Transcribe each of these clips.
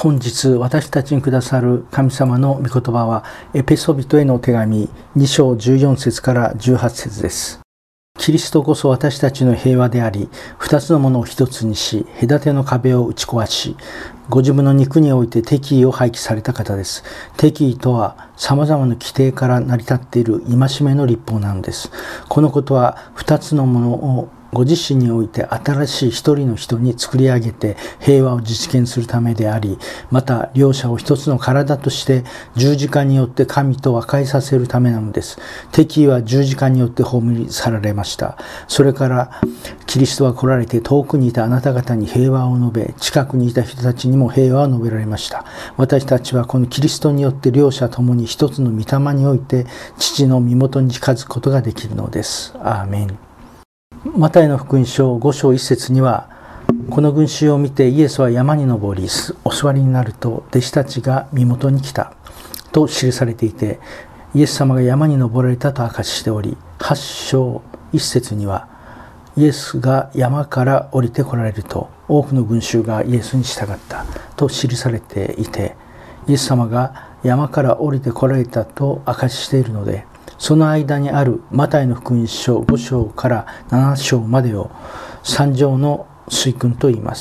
本日私たちにくださる神様の御言葉はエペソビトへの手紙2章14節から18節です。キリストこそ私たちの平和であり、二つのものを一つにし、隔ての壁を打ち壊し、ご自分の肉において敵意を廃棄された方です。敵意とは様々な規定から成り立っている戒めの立法なのです。このことは二つのものをご自身において新しい一人の人に作り上げて平和を実現するためであり、また両者を一つの体として十字架によって神と和解させるためなのです。敵意は十字架によって葬り去られました。それからキリストは来られて遠くにいたあなた方に平和を述べ、近くにいた人たちにも平和を述べられました。私たちはこのキリストによって両者ともに一つの御霊において父の身元に近づくことができるのです。アーメン。マタイの福音書5章1節には、この群衆を見てイエスは山に登り、お座りになると弟子たちが身元に来たと記されていて、イエス様が山に登られたと明かししており、8章1節には、イエスが山から降りて来られると多くの群衆がイエスに従ったと記されていて、イエス様が山から降りて来られたと明かししているので、その間にあるマタイの福音書5章から7章までを三条の水訓と言います。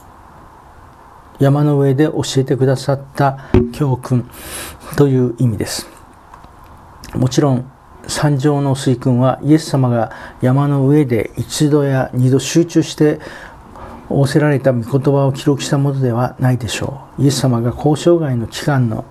山の上で教えてくださった教訓という意味です。もちろん三条の水訓はイエス様が山の上で一度や二度集中して仰せられた御言葉を記録したものではないでしょう。イエス様が交渉外の期間の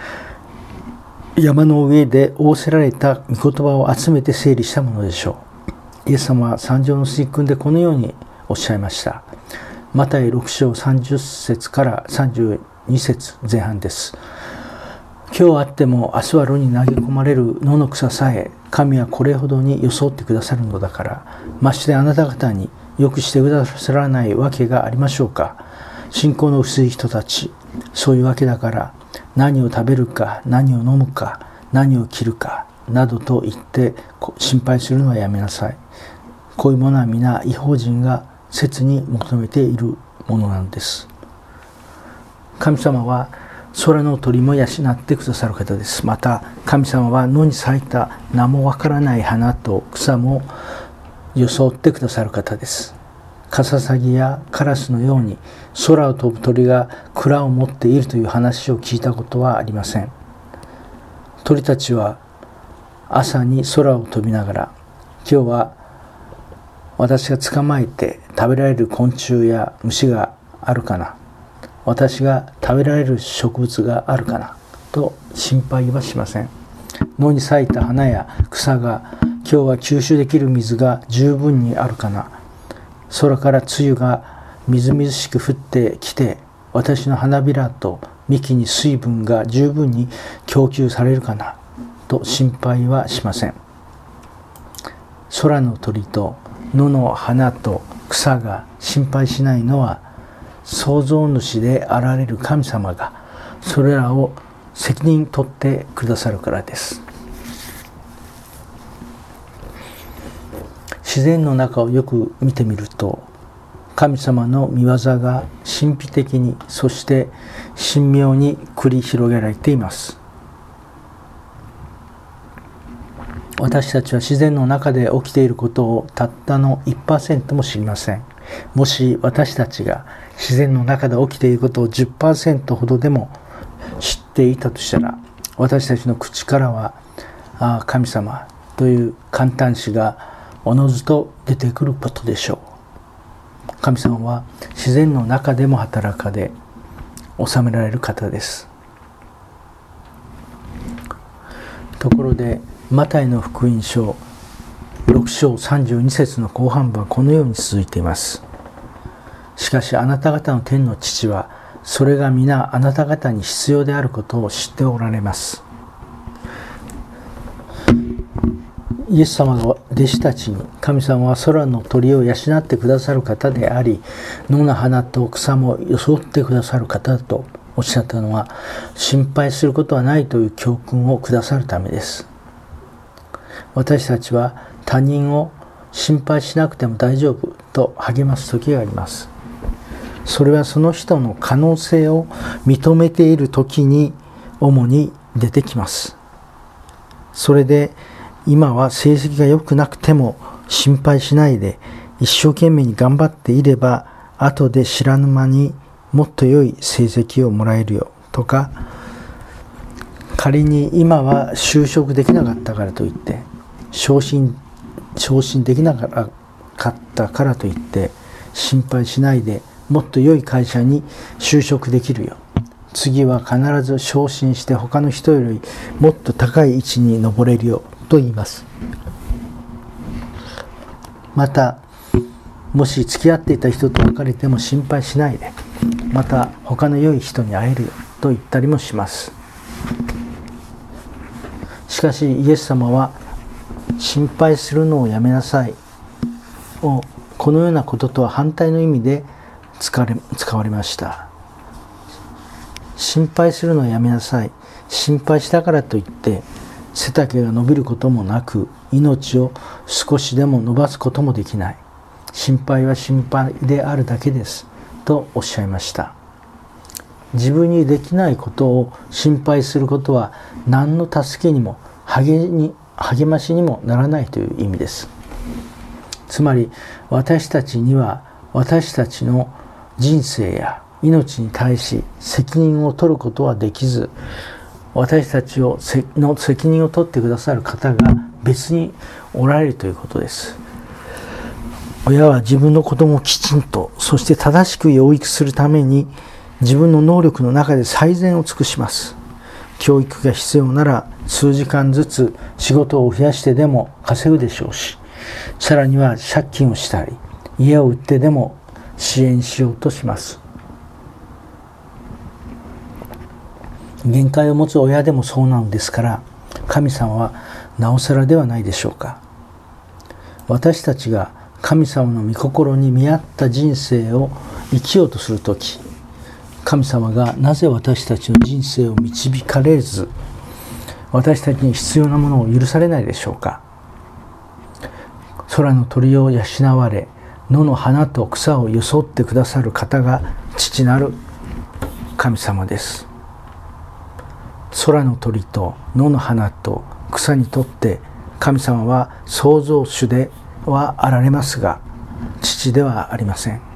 山の上で仰せられた御言葉を集めて整理したものでしょう。イエス様は三条の水訓でこのようにおっしゃいました。マタイ6章30節から32節前半です。今日あっても明日は炉に投げ込まれる野の草さえ神はこれほどに装ってくださるのだから、ましてあなた方によくしてくださらないわけがありましょうか。信仰の薄い人たち、そういうわけだから何を食べるか、何を飲むか、何を着るかなどと言って心配するのはやめなさい。こういうものは皆異邦人が切に求めているものなのです。神様は空の鳥も養ってくださる方です。また神様は野に咲いた名もわからない花と草も装ってくださる方です。カササギやカラスのように空を飛ぶ鳥が蔵を持っているという話を聞いたことはありません。鳥たちは朝に空を飛びながら、今日は私が捕まえて食べられる昆虫や虫があるかな、私が食べられる植物があるかなと心配はしません。野に咲いた花や草が今日は吸収できる水が十分にあるかな、空から梅雨がみずみずしく降ってきて私の花びらと幹に水分が十分に供給されるかなと心配はしません。空の鳥と野の花と草が心配しないのは、創造主であられる神様がそれらを責任取ってくださるからです。自然の中をよく見てみると、神様の御業が神秘的に、そして神妙に繰り広げられています。私たちは自然の中で起きていることをたったの 1% も知りません。もし私たちが自然の中で起きていることを 10% ほどでも知っていたとしたら、私たちの口からは神様という感嘆詞がおのずと出てくることでしょう。神様は自然の中でも働かで治められる方です。ところでマタイの福音書6章32節の後半部はこのように続いています。しかしあなた方の天の父はそれが皆あなた方に必要であることを知っておられます。イエス様が弟子たちに、神様は空の鳥を養ってくださる方であり、野の花と草も装ってくださる方だとおっしゃったのは、心配することはないという教訓をくださるためです。私たちは他人を心配しなくても大丈夫と励ます時があります。 それはその人の可能性を認めている時に主に出てきます。それで今は成績が良くなくても心配しないで一生懸命に頑張っていれば後で知らぬ間にもっと良い成績をもらえるよとか、仮に今は就職できなかったからといって昇進できなかったからといって心配しないでもっと良い会社に就職できるよ、次は必ず昇進して他の人よりもっと高い位置に上れるよと言います。またもし付き合っていた人と別れても心配しないでまた他の良い人に会えるよと言ったりもします。しかしイエス様は心配するのをやめなさいをこのようなこととは反対の意味で使われました。心配するのをやめなさい。心配したからといって背丈が伸びることもなく命を少しでも伸ばすこともできない。心配は心配であるだけですとおっしゃいました。自分にできないことを心配することは何の助けにも励ましにもならないという意味です。つまり私たちには私たちの人生や命に対し責任を取ることはできず、私たちの責任を取ってくださる方が別におられるということです。親は自分の子供をきちんとそして正しく養育するために自分の能力の中で最善を尽くします。教育が必要なら数時間ずつ仕事を増やしてでも稼ぐでしょうし、さらには借金をしたり家を売ってでも支援しようとします。限界を持つ親でもそうなのですから、神様はなおさらではないでしょうか。私たちが神様の御心に見合った人生を生きようとするとき、神様がなぜ私たちの人生を導かれず、私たちに必要なものを許されないでしょうか。空の鳥を養われ、野の花と草を装ってくださる方が父なる神様です。空の鳥と野の花と草にとって神様は創造主ではあられますが、父ではありません。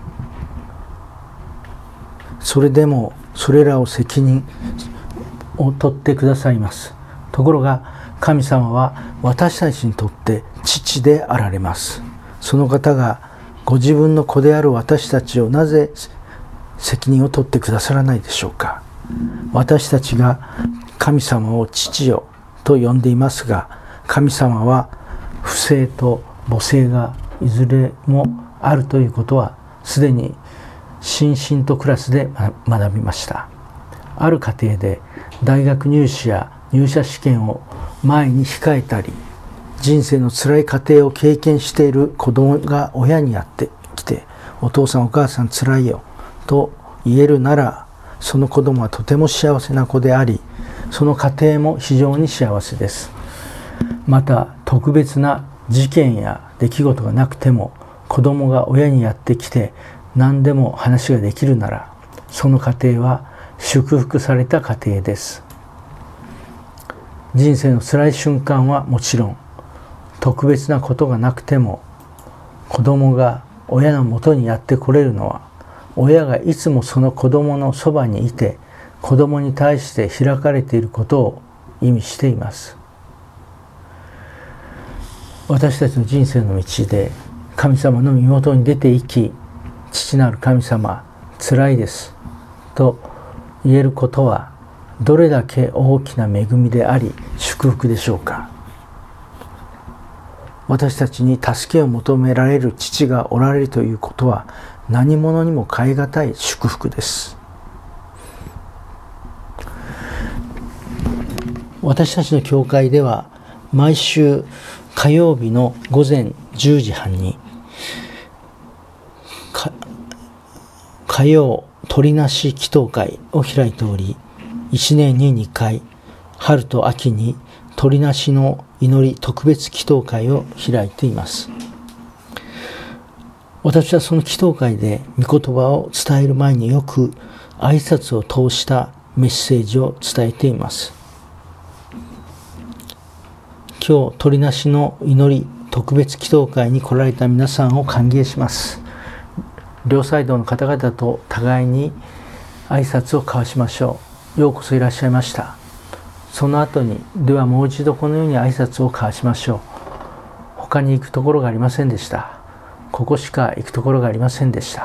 それでもそれらを責任を取ってくださいます。ところが神様は私たちにとって父であられます。その方がご自分の子である私たちをなぜ責任を取ってくださらないでしょうか。私たちが神様を父よと呼んでいますが、神様は父性と母性がいずれもあるということはすでに新進とクラスで学びました。ある家庭で大学入試や入社試験を前に控えたり、人生の辛い過程を経験している子供が親にやってきて、お父さんお母さん辛いよと言えるなら、その子供はとても幸せな子であり、その家庭も非常に幸せです。また特別な事件や出来事がなくても子供が親にやってきて何でも話ができるなら、その家庭は祝福された家庭です。人生の辛い瞬間はもちろん、特別なことがなくても子供が親のもとにやってこれるのは、親がいつもその子供のそばにいて子供に対して開かれていることを意味しています。私たちの人生の道で神様の身元に出ていき、父なる神様辛いですと言えることはどれだけ大きな恵みであり祝福でしょうか。私たちに助けを求められる父がおられるということは何者にも代え難い祝福です。私たちの教会では毎週火曜日の午前10時半に火曜鳥なし祈祷会を開いており、1年に2回春と秋に鳥なしの祈り特別祈祷会を開いています。 私はその祈祷会で御言葉を伝える前によく挨拶を通したメッセージを伝えています。今日鳥なしの祈り特別祈祷会に来られた皆さんを歓迎します。両サイドの方々と互いに挨拶を交わしましょう。ようこそいらっしゃいました。その後にではもう一度このように挨拶を交わしましょう。他に行くところがありませんでした。ここしか行くところがありませんでした。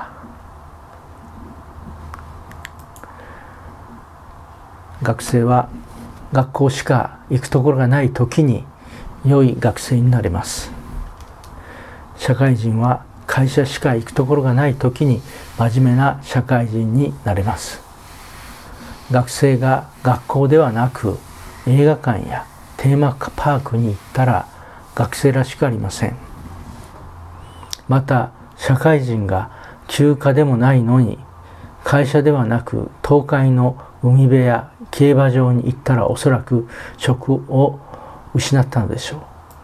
学生は学校しか行くところがない時に良い学生になれます。社会人は会社しか行くところがない時に真面目な社会人になれます。学生が学校ではなく映画館やテーマパークに行ったら学生らしくありません。また社会人が休暇でもないのに会社ではなく東海の海辺や競馬場に行ったらおそらく職を失ったのでしょう。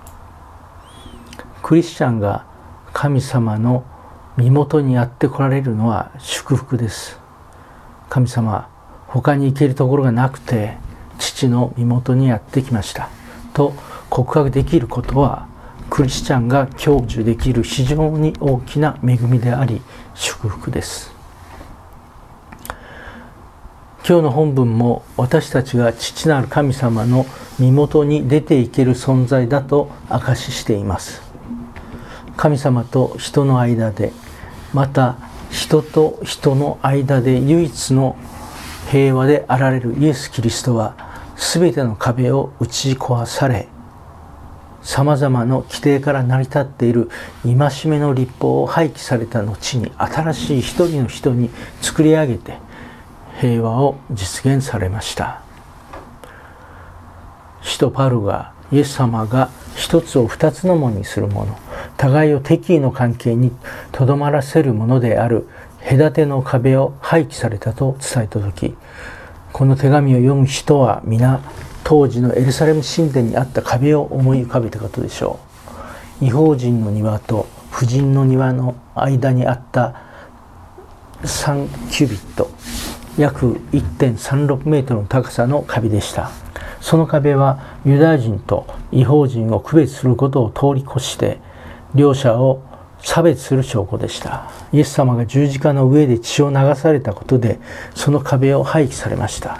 クリスチャンが神様の身元にやって来られるのは祝福です。神様、他に行けるところがなくて父の身元にやってきましたと告白できることはクリスチャンが享受できる非常に大きな恵みであり祝福です。今日の本文も私たちが父なる神様の身元に出ていける存在だと証ししています。神様と人の間で、また人と人の間で唯一の平和であられるイエス・キリストは全ての壁を打ち壊され、さまざまな規定から成り立っている戒めの律法を廃棄された後に新しい一人の人に作り上げて平和を実現されました。使徒パウロがイエス様が一つを二つのものにするもの、互いを敵意の関係にとどまらせるものである隔ての壁を廃棄されたと伝えたとき、この手紙を読む人は皆当時のエルサレム神殿にあった壁を思い浮かべたことでしょう。異邦人の庭と婦人の庭の間にあった3キュビット、約 1.36 メートルの高さの壁でした。その壁はユダヤ人と異邦人を区別することを通り越して両者を差別する証拠でした。イエス様が十字架の上で血を流されたことでその壁を廃棄されました。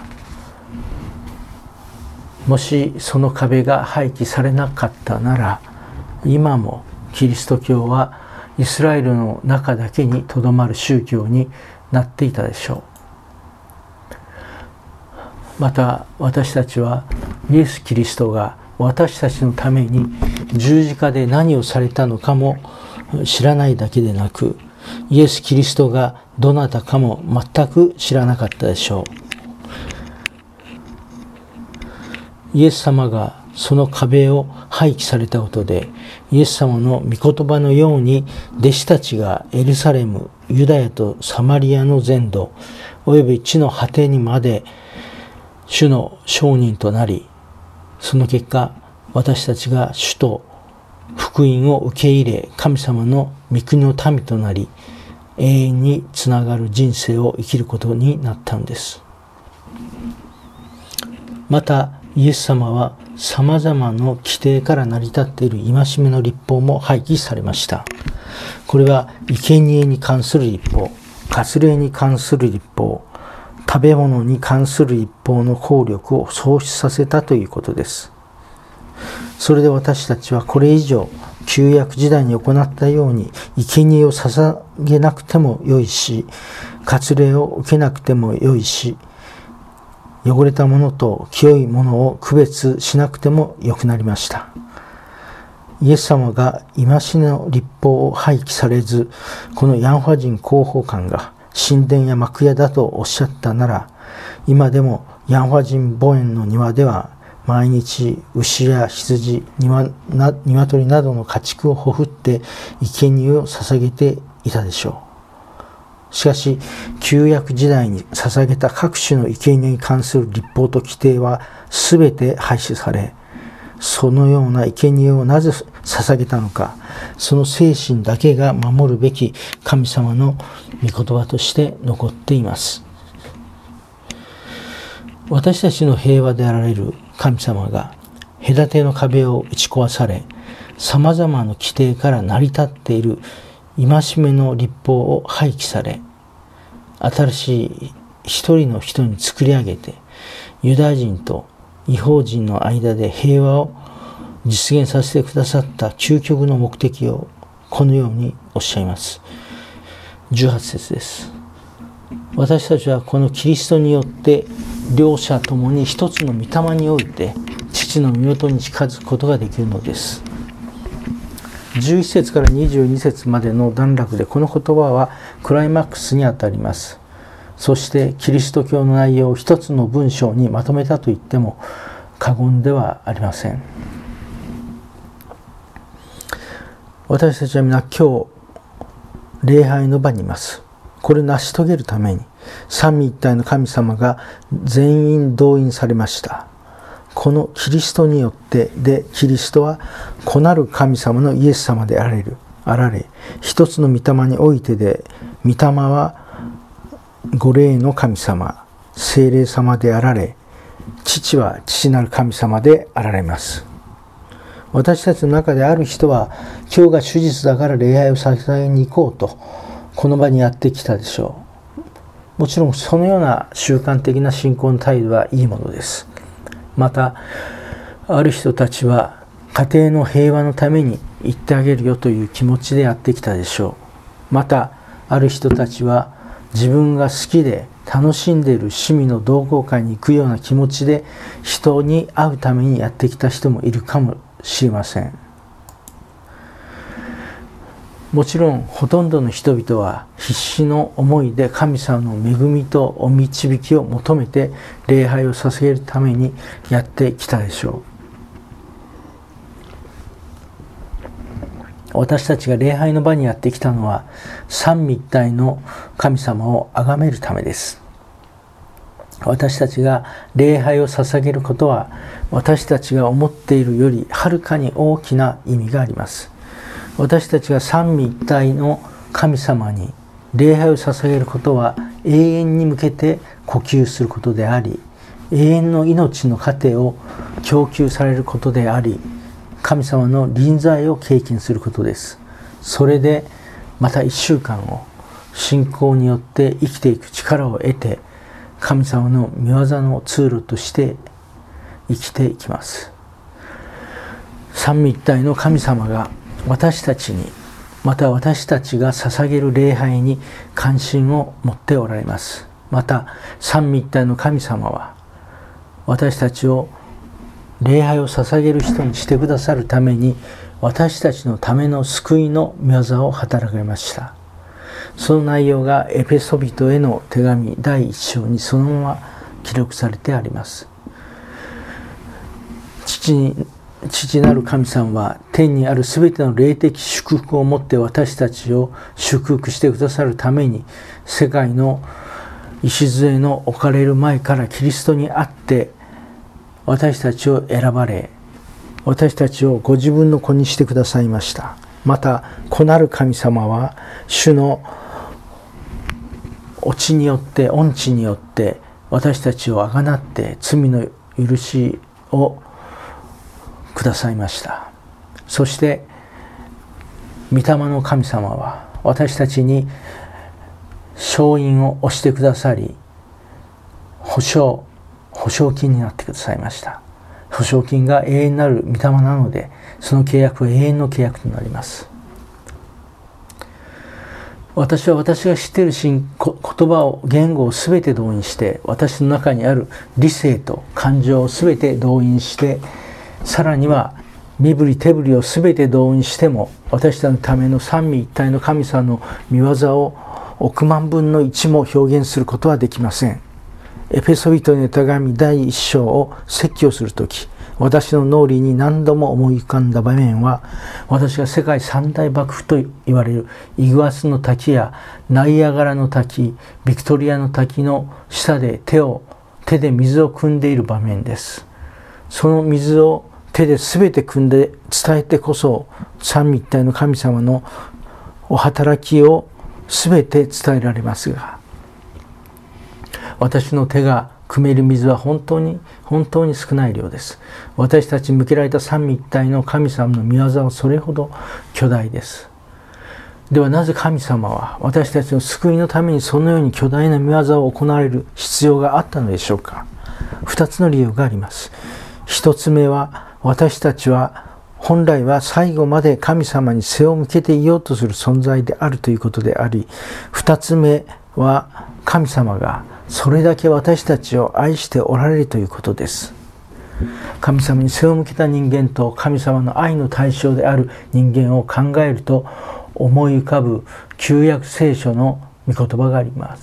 もしその壁が廃棄されなかったなら、今もキリスト教はイスラエルの中だけにとどまる宗教になっていたでしょう。また私たちはイエス・キリストが私たちのために十字架で何をされたのかも知らないだけでなく、イエス・キリストがどなたかも全く知らなかったでしょう。イエス様がその壁を廃棄されたことで、イエス様の御言葉のように弟子たちがエルサレム、ユダヤとサマリアの全土、および地の果てにまで主の証人となり、その結果、私たちが主と福音を受け入れ、神様の御国の民となり、永遠につながる人生を生きることになったんです。また、イエス様は様々な規定から成り立っている戒めの律法も廃棄されました。これは生贄に関する律法、割礼に関する律法、食べ物に関する律法の効力を喪失させたということです。それで私たちはこれ以上旧約時代に行ったように生贄を捧げなくてもよいし、割礼を受けなくてもよいし、汚れたものと清いものを区別しなくてもよくなりました。イエス様が戒めの律法を廃棄されず、このヤンファ人広報官が神殿や幕屋だとおっしゃったなら、今でもヤンファ人墓園の庭では毎日牛や羊、鶏などの家畜をほふって生贄を捧げていたでしょう。しかし、旧約時代に捧げた各種の生贄に関する律法と規定はすべて廃止され、 そのような生贄をなぜ捧げたのか、その精神だけが守るべき神様の御言葉として残っています。私たちの平和であられる神様が隔ての壁を打ち壊され、様々な規定から成り立っている戒めの律法を廃棄され、新しい一人の人に作り上げて、ユダヤ人と異邦人の間で平和を実現させてくださった究極の目的をこのようにおっしゃいます。18節です。私たちはこのキリストによって両者ともに一つの御霊において父の身元に近づくことができるのです。11節から22節までの段落でこの言葉はクライマックスにあたります。そしてキリスト教の内容を一つの文章にまとめたと言っても過言ではありません。私たちは皆今日礼拝の場にいます。これを成し遂げるために三位一体の神様が全員動員されました。このキリストによってで、キリストは子なる神様のイエス様であられ、一つの御霊においてで、御霊はご霊の神様、聖霊様であられ、父は父なる神様であられます。私たちの中である人は、今日が主日だから礼拝を捧げに行こうと、この場にやってきたでしょう。もちろんそのような習慣的な信仰の態度はいいものです。また、ある人たちは家庭の平和のために言ってあげるよという気持ちでやってきたでしょう。また、ある人たちは自分が好きで楽しんでいる趣味の同好会に行くような気持ちで人に会うためにやってきた人もいるかもしれません。もちろんほとんどの人々は必死の思いで神様の恵みとお導きを求めて礼拝を捧げるためにやってきたでしょう。私たちが礼拝の場にやってきたのは三位一体の神様を崇めるためです。私たちが礼拝を捧げることは私たちが思っているよりはるかに大きな意味があります。私たちが三位一体の神様に礼拝を捧げることは永遠に向けて呼吸することであり、永遠の命の糧を供給されることであり、神様の臨在を経験することです。それでまた一週間を信仰によって生きていく力を得て、神様の御業の通路として生きていきます。三位一体の神様が私たちに、また私たちが捧げる礼拝に関心を持っておられます。また三位一体の神様は私たちを礼拝を捧げる人にしてくださるために私たちのための救いの御業を働かれました。その内容がエペソビトへの手紙第1章にそのまま記録されてあります。父なる神様は天にあるすべての霊的祝福をもって私たちを祝福してくださるために世界の礎の置かれる前からキリストにあって私たちを選ばれ、私たちをご自分の子にしてくださいました。また子なる神様は主の恩知によって私たちをあがなって罪の許しをくださいました。そして御霊の神様は私たちに勝因を押してくださり、保証金になってくださいました。保証金が永遠なる御霊なので、その契約は永遠の契約となります。私が知っている言葉言語をすべて動員して、私の中にある理性と感情をすべて動員して、さらには身振り手振りをすべて動員しても、私たちのための三位一体の神様の御業を億万分の一も表現することはできません。エペソビトへの手紙第1章を説教するとき、私の脳裏に何度も思い浮かんだ場面は、私が世界三大瀑布と言われるイグアスの滝やナイアガラの滝、ビクトリアの滝の下で手で水を汲んでいる場面です。その水を手で全て組んで伝えてこそ三位一体の神様のお働きを全て伝えられますが、私の手が汲める水は本当に少ない量です。私たちに向けられた三位一体の神様の御業はそれほど巨大です。ではなぜ神様は私たちの救いのためにそのように巨大な御業を行われる必要があったのでしょうか。2つの理由があります。1つ目は、私たちは本来は最後まで神様に背を向けていようとする存在であるということであり、2つ目は神様がそれだけ私たちを愛しておられるということです。神様に背を向けた人間と神様の愛の対象である人間を考えると思い浮かぶ旧約聖書の御言葉があります。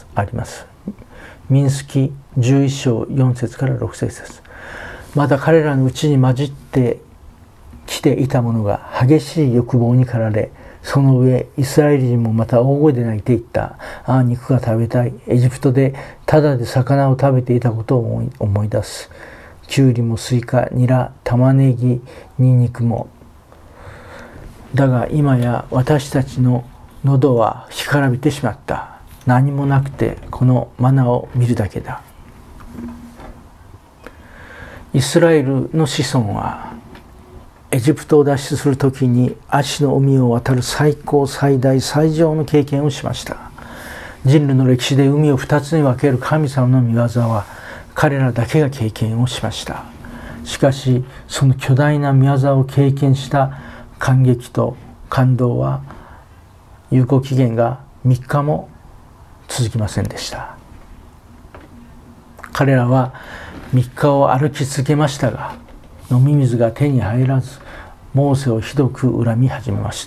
民数記11章4節から6節です。また彼らのうちに混じってきていた者が激しい欲望に駆られ、その上イスラエル人もまた大声で泣いていった。ああ、肉が食べたい。エジプトでただで魚を食べていたことを思い出す。きゅうりもスイカ、ニラ、玉ねぎ、ニンニクも。だが今や私たちの喉は干からびてしまった。何もなくてこのマナを見るだけだ。イスラエルの子孫はエジプトを脱出するときに葦の海を渡る最高最大最上の経験をしました。人類の歴史で海を2つに分ける神様の御業は彼らだけが経験をしました。しかしその巨大な御業を経験した感激と感動は有効期限が3日も続きませんでした。彼らは3日を歩き続けましたが、飲み水が手に入らず、モーセをひどく恨み始めました。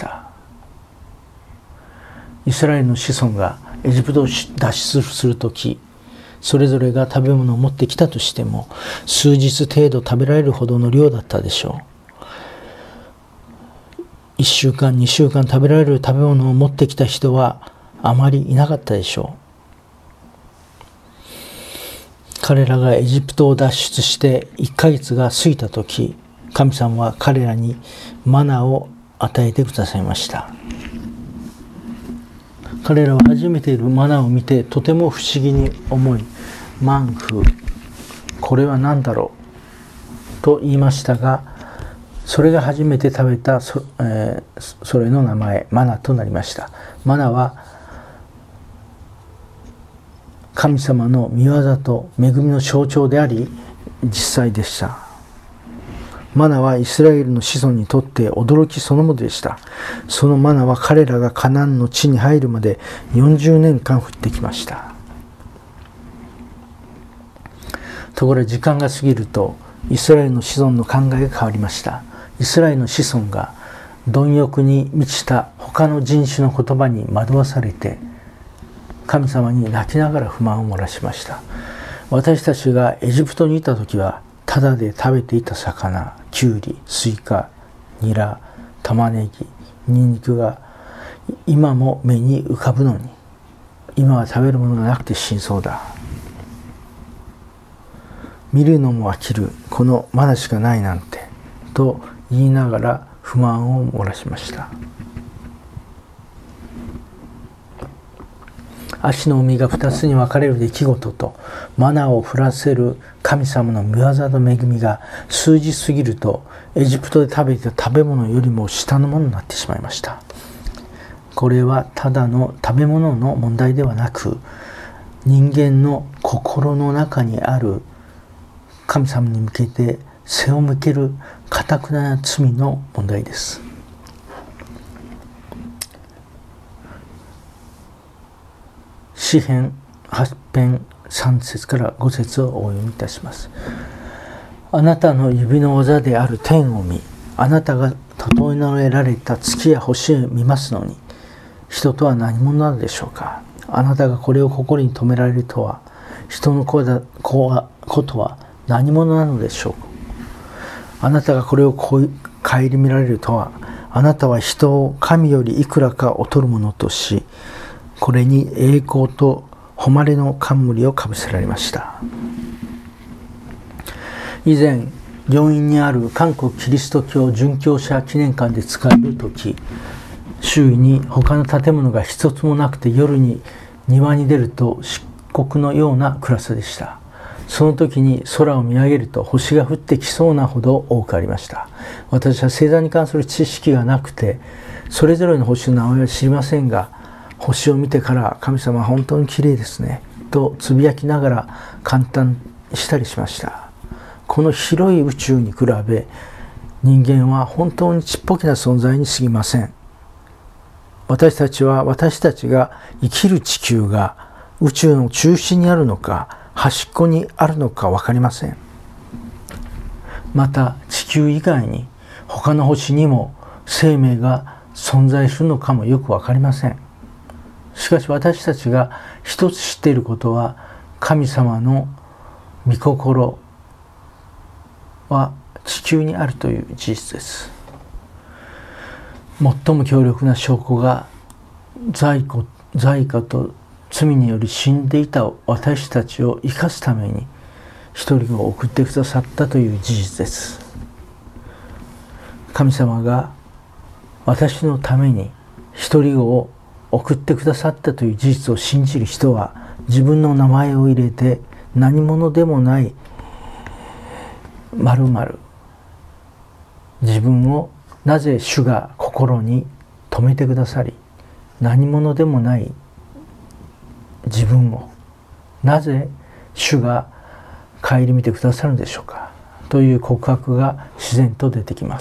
イスラエルの子孫がエジプトを脱出するとき、それぞれが食べ物を持ってきたとしても、数日程度食べられるほどの量だったでしょう。1週間、2週間食べられる食べ物を持ってきた人はあまりいなかったでしょう。彼らがエジプトを脱出して1ヶ月が過ぎたとき、神様は彼らにマナを与えてくださいました。彼らは初めているマナを見てとても不思議に思い、マンフ、これは何だろうと言いましたが、それが初めて食べた それの名前、マナとなりました。マナは神様の御業と恵みの象徴であり、実際でした。マナはイスラエルの子孫にとって驚きそのものでした。そのマナは彼らがカナンの地に入るまで40年間降ってきました。ところが時間が過ぎると、イスラエルの子孫の考えが変わりました。イスラエルの子孫が貪欲に満ちた他の人種の言葉に惑わされて、神様に泣きながら不満を漏らしました。私たちがエジプトにいた時は、ただで食べていた魚、きゅうり、スイカ、ニラ、玉ねぎ、ニンニクが今も目に浮かぶのに、今は食べるものがなくて死にそうだ。見るのも飽きる、このマナしかないなんて、と言いながら不満を漏らしました。葦の海が2つに分かれる出来事とマナを降らせる神様の御業と恵みが数日過ぎると、エジプトで食べていた食べ物よりも下のものになってしまいました。これはただの食べ物の問題ではなく、人間の心の中にある神様に向けて背を向ける堅くな罪の問題です。詩編8編3節から5節をお読みいたします。あなたの指の技である天を見、あなたが整えられた月や星を見ますのに、人とは何者なのでしょうか。あなたがこれを心に留められるとは、人のことは何者なのでしょう。あなたがこれを顧みられるとは、あなたは人を神よりいくらか劣るものとし、これに栄光と誉れの冠をかぶせられました。以前病院にある韓国キリスト教殉教者記念館で使える時、周囲に他の建物が一つもなくて、夜に庭に出ると漆黒のような暗さでした。その時に空を見上げると星が降ってきそうなほど多くありました。私は星座に関する知識がなくて、それぞれの星の名前は知りませんが、星を見てから神様は本当に綺麗ですねとつぶやきながら感嘆したりしました。この広い宇宙に比べ、人間は本当にちっぽけな存在に過ぎません。私たちが生きる地球が宇宙の中心にあるのか端っこにあるのか分かりません。また地球以外に他の星にも生命が存在するのかもよく分かりません。しかし私たちが一つ知っていることは、神様の御心は地球にあるという事実です。最も強力な証拠が罪過と罪により死んでいた私たちを生かすために一人を送ってくださったという事実です。神様が私のために一人を送ってくださったという事実を信じる人は、自分の名前を入れて何者でもない〇〇、自分をなぜ主が心に留めてくださり、何者でもない自分をなぜ主が顧みてくださるんでしょうかという告白が自然と出てきます。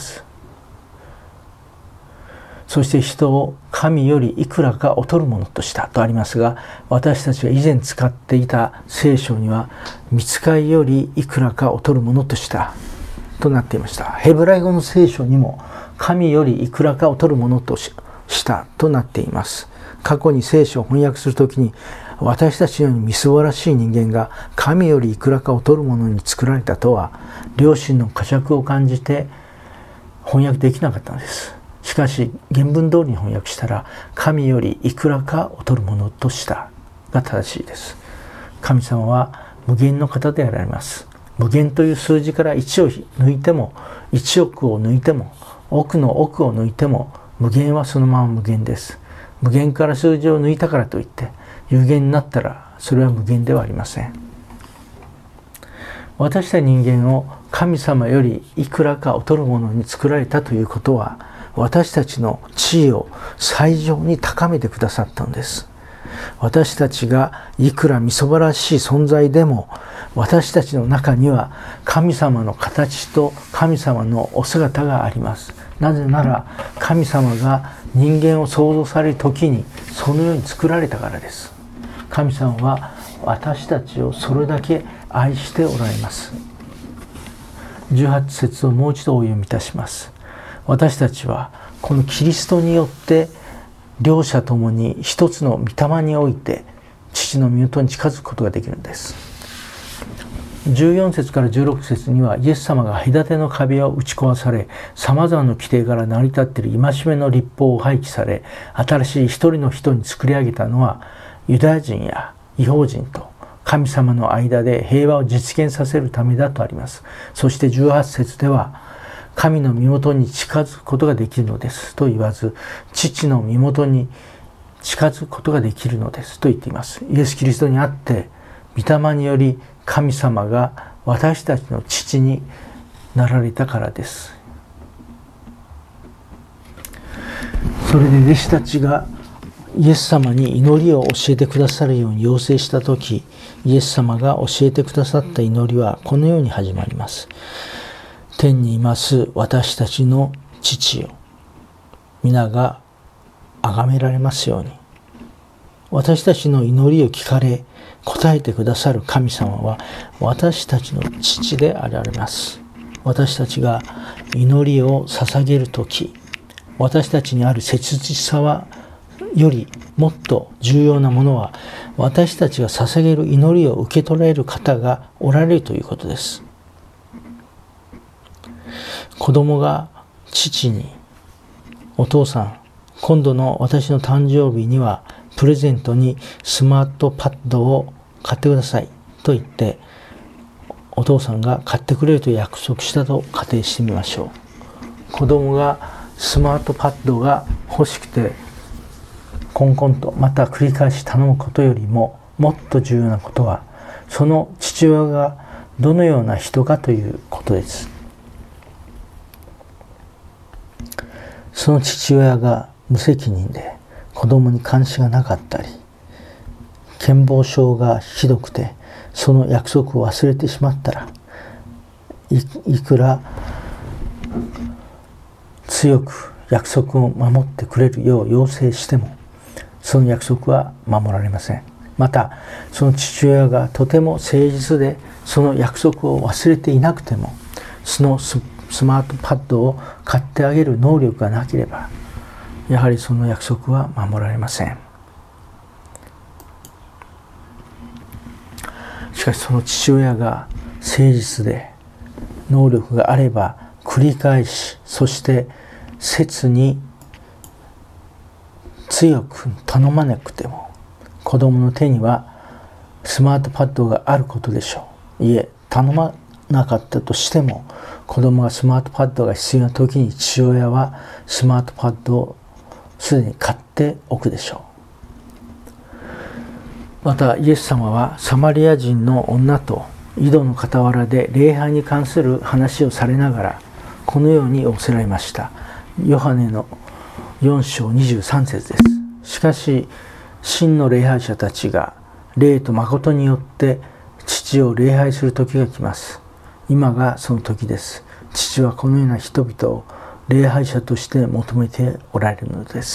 そして人を神よりいくらか劣るものとしたとありますが、私たちが以前使っていた聖書には、御使いよりいくらか劣るものとしたとなっていました。ヘブライ語の聖書にも神よりいくらか劣るものとしたとなっています。過去に聖書を翻訳するときに、私たちのようにみすぼらしい人間が神よりいくらか劣るものに作られたとは、良心の呵責を感じて翻訳できなかったのです。しかし原文通りに翻訳したら、神よりいくらか劣るものとしたが正しいです。神様は無限の方であられます。無限という数字から1を抜いても、1億を抜いても、億の億を抜いても、無限はそのまま無限です。無限から数字を抜いたからといって有限になったら、それは無限ではありません。私たち人間を神様よりいくらか劣るものに作られたということは、私たちの地位を最上に高めてくださったのです。私たちがいくらみそばらしい存在でも、私たちの中には神様の形と神様のお姿があります。なぜなら神様が人間を創造される時にそのように作られたからです。神様は私たちをそれだけ愛しておられます。18節をもう一度お読みいたします。私たちはこのキリストによって両者ともに一つの御霊において父の身元に近づくことができるんです。14節から16節には、イエス様が隔ての壁を打ち壊され、さまざまな規定から成り立っている戒めの立法を廃棄され、新しい一人の人に作り上げたのは、ユダヤ人や異邦人と神様の間で平和を実現させるためだとあります。そして18節では、神の身元に近づくことができるのですと言わず、父の身元に近づくことができるのですと言っています。イエス・キリストにあって、御霊により神様が私たちの父になられたからです。それで弟子たちがイエス様に祈りを教えてくださるように要請したとき、イエス様が教えてくださった祈りはこのように始まります。天にいます私たちの父よ、皆が崇められますように。私たちの祈りを聞かれ答えてくださる神様は私たちの父であられます。私たちが祈りを捧げるとき、私たちにある切実さよりもっと重要なものは、私たちが捧げる祈りを受け取られる方がおられるということです。子供が父に、お父さん、今度の私の誕生日にはプレゼントにスマートパッドを買ってくださいと言って、 お父さんが買ってくれると約束したと仮定してみましょう。子供がスマートパッドが欲しくてコンコンとまた繰り返し頼むことよりももっと重要なことは、その父親がどのような人かということです。その父親が無責任で子供に監視がなかったり、健忘症がひどくてその約束を忘れてしまったら、いくら強く約束を守ってくれるよう要請しても、その約束は守られません。またその父親がとても誠実でその約束を忘れていなくても、そのスマートパッドを買ってあげる能力がなければ、やはりその約束は守られません。しかしその父親が誠実で能力があれば繰り返し、そして切に強く頼まなくても子供の手にはスマートパッドがあることでしょう。いえ、頼まなかったとしても子供がスマートパッドが必要な時に父親はスマートパッドをすでに買っておくでしょう。またイエス様はサマリア人の女と井戸の傍らで礼拝に関する話をされながらこのように仰せられました。ヨハネの4章23節です。しかし真の礼拝者たちが霊と誠によって父を礼拝する時が来ます。今がその時です。父はこのような人々を礼拝者として求めておられるのです。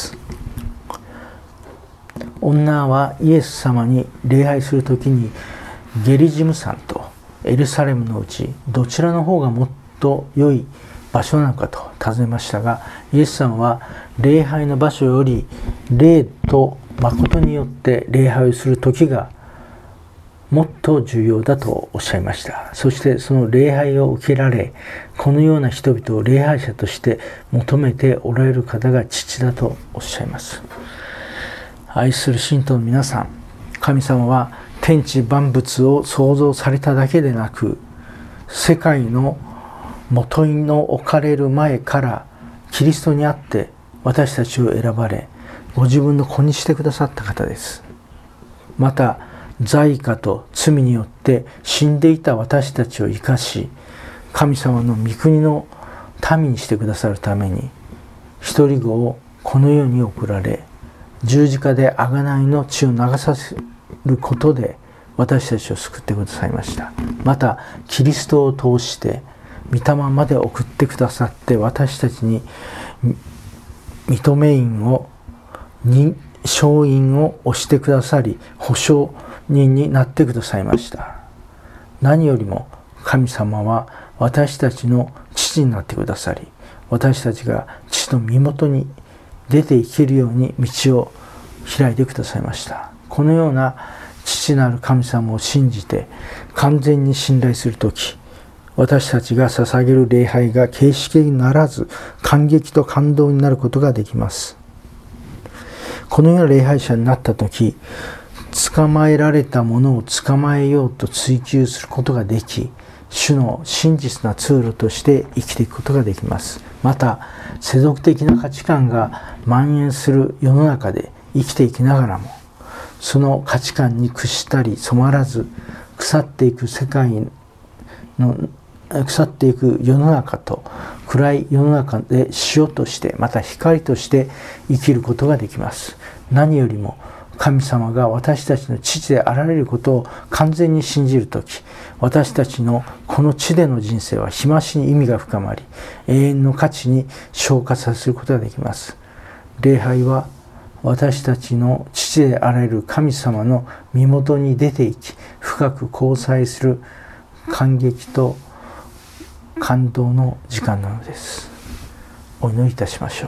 女はイエス様に礼拝する時にゲリジム山とエルサレムのうちどちらの方がもっと良い場所なのかと尋ねましたが、イエス様は礼拝の場所より霊と誠によって礼拝をする時がもっと重要だとおっしゃいました。そしてその礼拝を受けられ、このような人々を礼拝者として求めておられる方が父だとおっしゃいます。愛する信徒の皆さん、神様は天地万物を創造されただけでなく、世界の元の置かれる前からキリストにあって私たちを選ばれ、ご自分の子にしてくださった方です。また罪過と罪によって死んでいた私たちを生かし、神様の御国の民にしてくださるために一人子をこの世に送られ、十字架で贖いの血を流させることで私たちを救ってくださいました。またキリストを通して御霊まで送ってくださって、私たちに認め印を証印を押してくださり、保証人になってくださいました。何よりも神様は私たちの父になってくださり、私たちが父の身元に出ていけるように道を開いてくださいました。このような父なる神様を信じて完全に信頼するとき、私たちが捧げる礼拝が形式にならず感激と感動になることができます。このような礼拝者になったとき、捕まえられたものを捕まえようと追求することができ、主の真実な通路として生きていくことができます。また世俗的な価値観が蔓延する世の中で生きていきながらも、その価値観に屈したり染まらず、腐っていく世界の腐っていく世の中と暗い世の中で塩として、また光として生きることができます。何よりも神様が私たちの父であられることを完全に信じるとき、私たちのこの地での人生は日増しに意味が深まり、永遠の価値に昇華させることができます。礼拝は私たちの父であられる神様の身元に出ていき、深く交際する感激と感動の時間なのです。お祈りいたしましょう。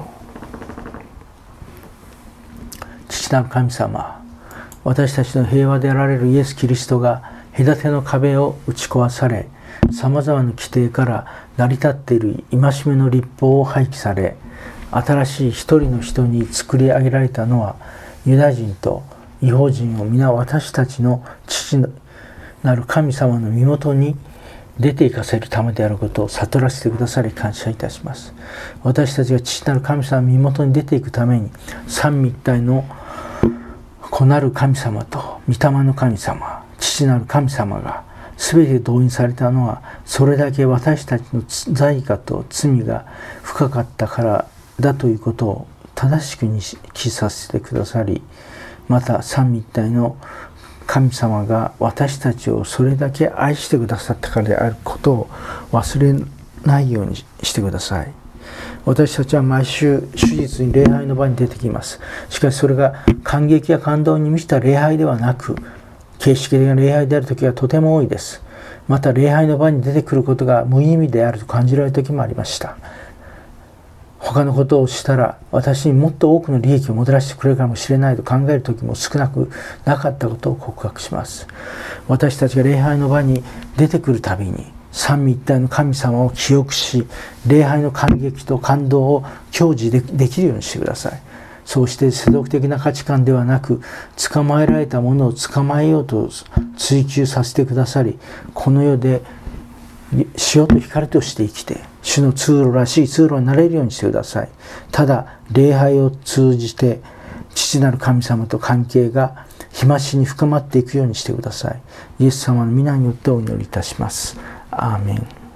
父なる神様、私たちの平和であられるイエス・キリストが隔ての壁を打ち壊され、さまざまな規定から成り立っている戒めの律法を廃棄され、新しい一人の人に作り上げられたのは、ユダヤ人と異邦人を皆私たちの父なる神様の身元に出て行かせるためであることを悟らせてくださり感謝いたします。私たちが父なる神様の身元に出ていくために、三位一体の子なる神様と御霊の神様、父なる神様が全て動員されたのは、それだけ私たちの罪過と罪が深かったからだということを正しく認識させてくださり、また三位一体の神様が私たちをそれだけ愛してくださったからであることを忘れないようにしてください。私たちは毎週手術に礼拝の場に出てきます。しかしそれが感激や感動に満ちた礼拝ではなく、形式的な礼拝である時がとても多いです。また礼拝の場に出てくることが無意味であると感じられる時もありました。他のことをしたら私にもっと多くの利益をもたらしてくれるかもしれないと考える時も少なくなかったことを告白します。私たちが礼拝の場に出てくるたびに三位一体の神様を記憶し、礼拝の感激と感動を享受できるようにしてください。そうして世俗的な価値観ではなく、捕まえられたものを捕まえようと追求させてくださり、この世で塩と光として生きて、主の通路らしい通路になれるようにしてください。ただ、礼拝を通じて、父なる神様と関係が日増しに深まっていくようにしてください。イエス様の皆によってお祈りいたします。アーメン。